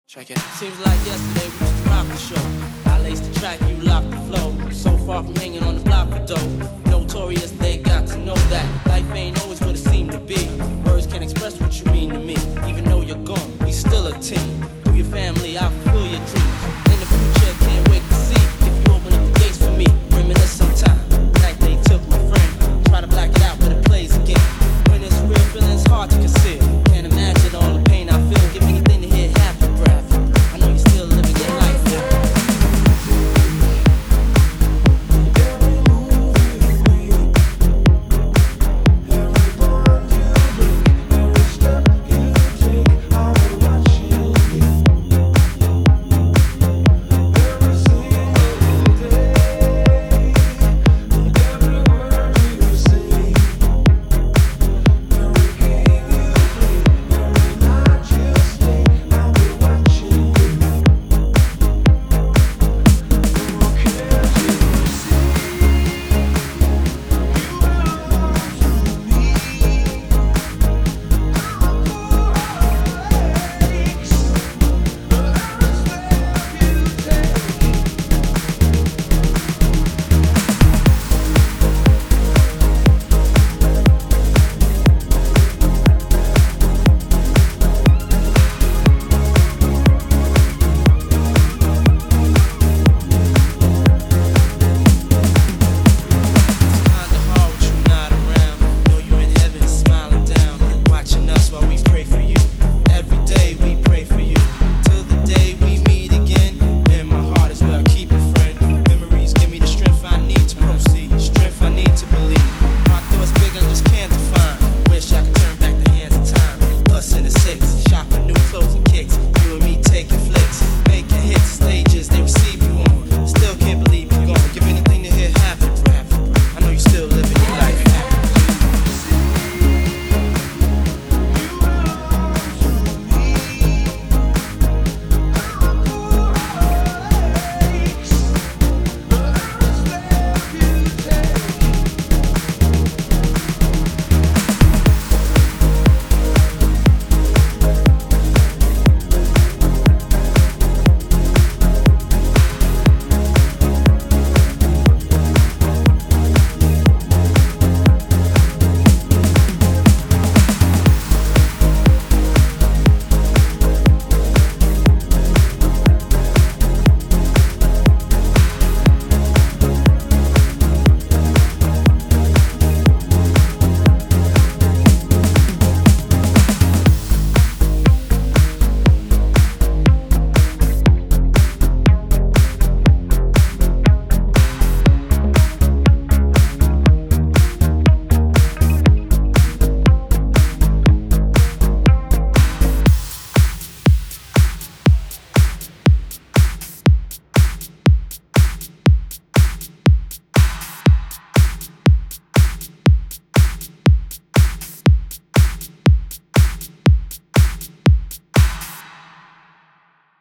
Check it. Seems like yesterday we used to rock the show. I laced the track, you locked the flow. So far from hanging on the block for dough. Notorious, they got to know that life ain't always what it seemed to be. Words can't express what you mean to me. Even though you're gone, we still a team.